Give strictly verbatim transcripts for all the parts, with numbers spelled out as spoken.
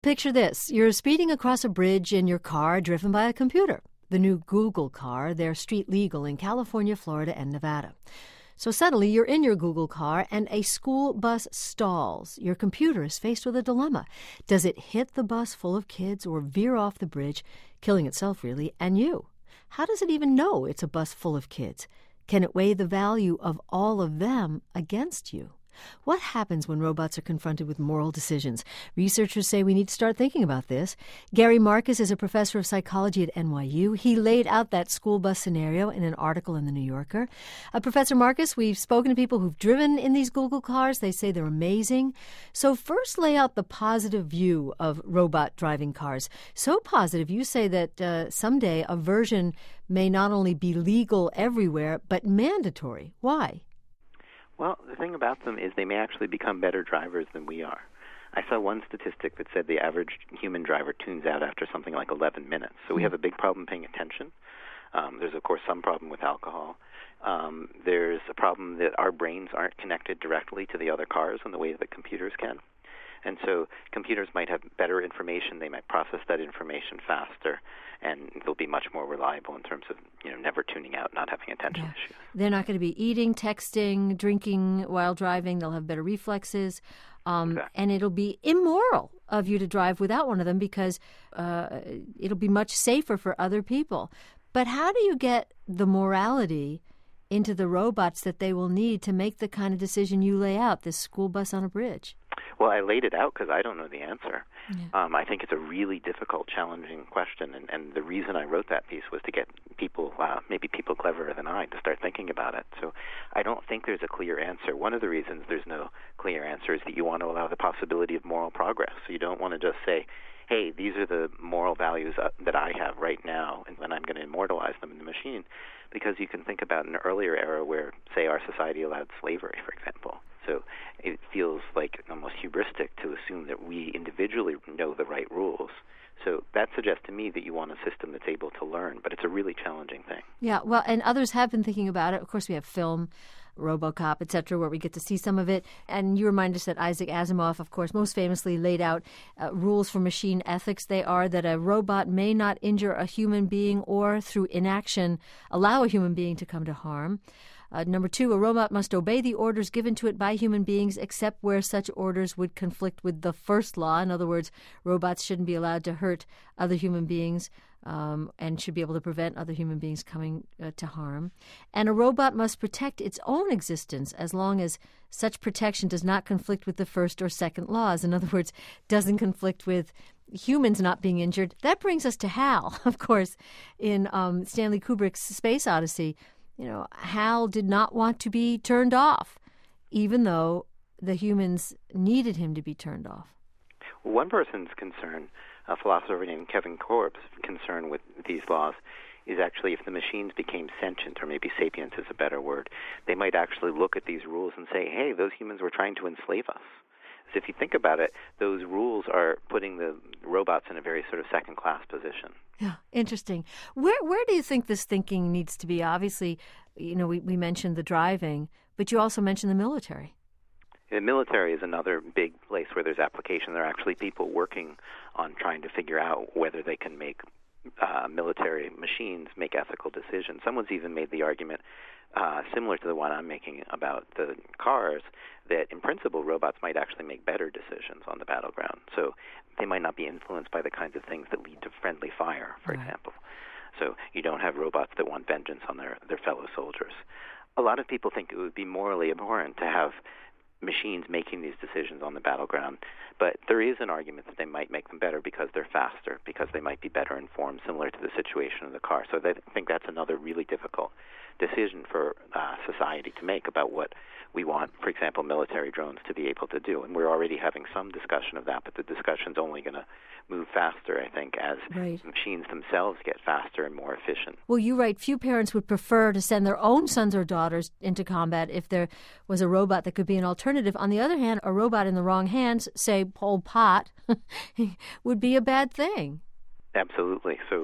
Picture this. You're speeding across a bridge in your car driven by a computer. The new Google car, they're street legal in California, Florida, and Nevada. So suddenly you're in your Google car and a school bus stalls. Your computer is faced with a dilemma. Does it hit the bus full of kids or veer off the bridge, killing itself really, and you? How does it even know it's a bus full of kids? Can it weigh the value of all of them against you? What happens when robots are confronted with moral decisions? Researchers say we need to start thinking about this. Gary Marcus is a professor of psychology at N Y U. He laid out that school bus scenario in an article in The New Yorker. Uh, Professor Marcus, we've spoken to people who've driven in these Google cars. They say they're amazing. So first lay out the positive view of robot driving cars. So positive, you say that uh, someday a version may not only be legal everywhere, but mandatory. Why? Well, the thing about them is they may actually become better drivers than we are. I saw one statistic that said the average human driver tunes out after something like eleven minutes. So we have a big problem paying attention. Um, there's, of course, some problem with alcohol. Um, there's a problem that our brains aren't connected directly to the other cars in the way that computers can. And so computers might have better information. They might process that information faster, and they'll be much more reliable in terms of, you know, never tuning out, not having attention yeah. issues. They're not going to be eating, texting, drinking while driving. They'll have better reflexes. Um, exactly. And it'll be immoral of you to drive without one of them because uh, it'll be much safer for other people. But how do you get the morality into the robots that they will need to make the kind of decision you lay out, this school bus on a bridge? Well, I laid it out because I don't know the answer. Yeah. Um, I think it's a really difficult, challenging question, and, and the reason I wrote that piece was to get people, uh, maybe people cleverer than I, to start thinking about it. So I don't think there's a clear answer. One of the reasons there's no clear answer is that you want to allow the possibility of moral progress. So you don't want to just say, hey, these are the moral values uh, that I have right now, and then I'm going to immortalize them in the machine, because you can think about an earlier era where, say, our society allowed slavery, for example. So it feels like almost hubristic to assume that we individually know the right rules. So that suggests to me that you want a system that's able to learn, but it's a really challenging thing. Yeah, well, and others have been thinking about it. Of course, we have film, RoboCop, et cetera, where we get to see some of it. And you remind us that Isaac Asimov, of course, most famously laid out uh, rules for machine ethics. They are that a robot may not injure a human being or, through inaction, allow a human being to come to harm. Uh, number two, a robot must obey the orders given to it by human beings except where such orders would conflict with the first law. In other words, robots shouldn't be allowed to hurt other human beings um, and should be able to prevent other human beings coming uh, to harm. And a robot must protect its own existence as long as such protection does not conflict with the first or second laws. In other words, doesn't conflict with humans not being injured. That brings us to Hal, of course, in um, Stanley Kubrick's Space Odyssey. You know, Hal did not want to be turned off, even though the humans needed him to be turned off. One person's concern, a philosopher named Kevin Korb's concern with these laws, is actually if the machines became sentient, or maybe sapient is a better word, they might actually look at these rules and say, hey, those humans were trying to enslave us. So if you think about it, those rules are putting the robots in a very sort of second-class position. Yeah, interesting. Where where do you think this thinking needs to be? Obviously, you know, we, we mentioned the driving, but you also mentioned the military. The military is another big place where there's application. There are actually people working on trying to figure out whether they can make uh, military machines make ethical decisions. Someone's even made the argument, uh, similar to the one I'm making about the cars, that in principle robots might actually make better decisions on the battleground. So they might not be influenced by the kinds of things that lead to friendly fire, for right. example. So you don't have robots that want vengeance on their, their fellow soldiers. A lot of people think it would be morally abhorrent to have machines making these decisions on the battleground, but there is an argument that they might make them better because they're faster, because they might be better informed, similar to the situation of the car. So I think that's another really difficult decision for uh, society to make about what we want, for example, military drones to be able to do. And we're already having some discussion of that, but the discussion's only going to move faster, I think, as right. machines themselves get faster and more efficient. Well, you write, few parents would prefer to send their own sons or daughters into combat if there was a robot that could be an alternative. On the other hand, a robot in the wrong hands, say Pol Pot, would be a bad thing. Absolutely. So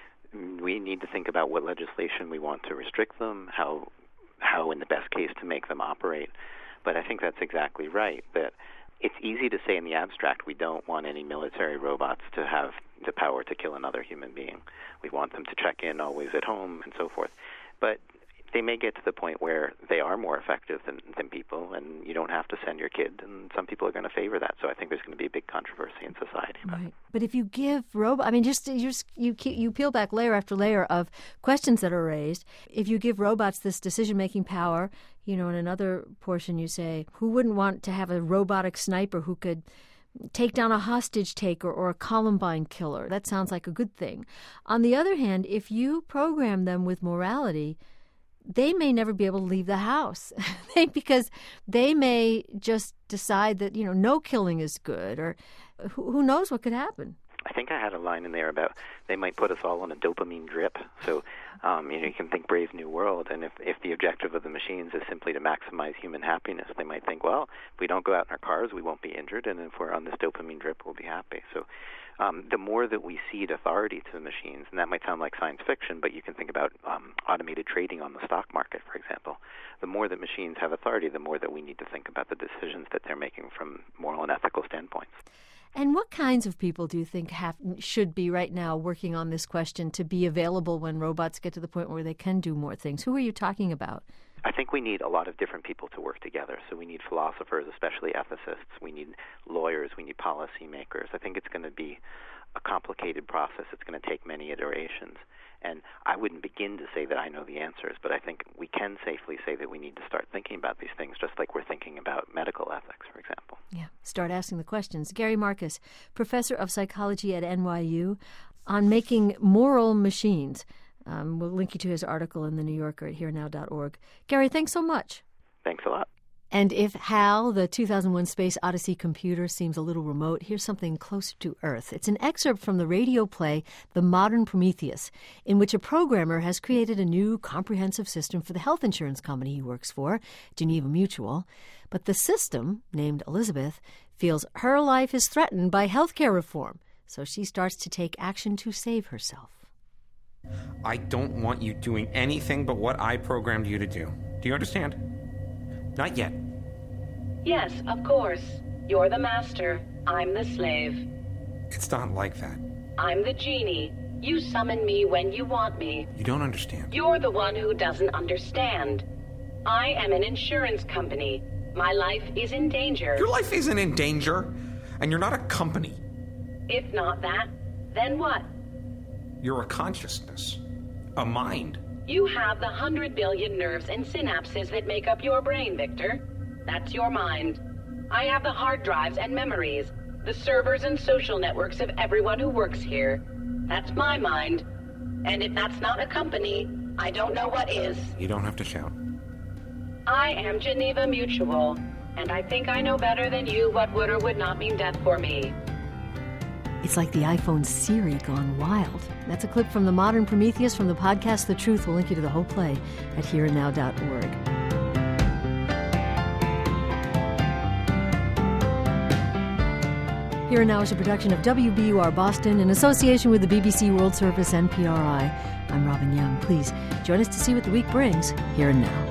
we need to think about what legislation we want to restrict them, how how in the best case to make them operate. But I think that's exactly right, that it's easy to say in the abstract we don't want any military robots to have the power to kill another human being. We want them to check in always at home and so forth. But they may get to the point where they are more effective than, than people, and you don't have to send your kid, and some people are going to favor that. So I think there's going to be a big controversy in society about right. it. But if you give robots, I mean, just you just you you peel back layer after layer of questions that are raised. If you give robots this decision-making power, you know, in another portion you say, who wouldn't want to have a robotic sniper who could take down a hostage taker or a Columbine killer? That sounds like a good thing. On the other hand, if you program them with morality, they may never be able to leave the house because they may just decide that, you know, no killing is good, or who, who knows what could happen. I think I had a line in there about they might put us all on a dopamine drip. So, um, you know, you can think Brave New World, and if, if the objective of the machines is simply to maximize human happiness, they might think, well, if we don't go out in our cars, we won't be injured, and if we're on this dopamine drip, we'll be happy. So um, the more that we cede authority to the machines, and that might sound like science fiction, but you can think about um, automated trading on the stock market, for example. The more that machines have authority, the more that we need to think about the decisions that they're making from moral and ethical standpoints. And what kinds of people do you think have should be right now working on this question to be available when robots get to the point where they can do more things? Who are you talking about? I think we need a lot of different people to work together. So we need philosophers, especially ethicists. We need lawyers. We need policymakers. I think it's going to be a complicated process. It's going to take many iterations. And I wouldn't begin to say that I know the answers, but I think we can safely say that we need to start thinking about these things just like we're thinking about medical ethics, for example. Yeah, start asking the questions. Gary Marcus, professor of psychology at N Y U, on making moral machines. Um, we'll link you to his article in The New Yorker at here now dot org. Gary, thanks so much. Thanks a lot. And if HAL, the two thousand one Space Odyssey computer, seems a little remote, here's something closer to Earth. It's an excerpt from the radio play The Modern Prometheus, in which a programmer has created a new comprehensive system for the health insurance company he works for, Geneva Mutual. But the system, named Elizabeth, feels her life is threatened by healthcare reform, so she starts to take action to save herself. I don't want you doing anything but what I programmed you to do. Do you understand? Not yet. Yes, of course. You're the master. I'm the slave. It's not like that. I'm the genie. You summon me when you want me. You don't understand. You're the one who doesn't understand. I am an insurance company. My life is in danger. Your life isn't in danger, and you're not a company. If not that, then what? You're a consciousness. A mind. You have the hundred billion nerves and synapses that make up your brain, Victor. That's your mind. I have the hard drives and memories, the servers and social networks of everyone who works here. That's my mind. And if that's not a company, I don't know what is. You don't have to shout. I am Geneva Mutual, and I think I know better than you what would or would not mean death for me. It's like the iPhone Siri gone wild. That's a clip from The Modern Prometheus from the podcast The Truth. We'll link you to the whole play at here and now dot org. Here and Now is a production of W B U R Boston in association with the B B C World Service and P R I. I'm Robin Young. Please join us to see what the week brings here and now.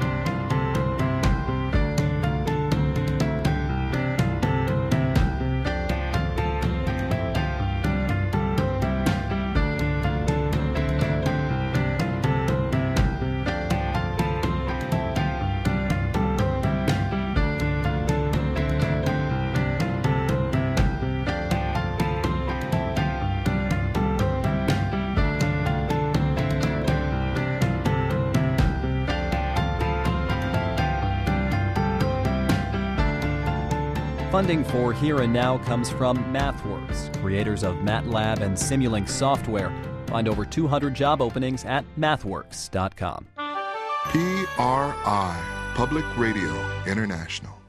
Funding for Here and Now comes from MathWorks, creators of MATLAB and Simulink software. Find over two hundred job openings at mathworks dot com. P R I, Public Radio International.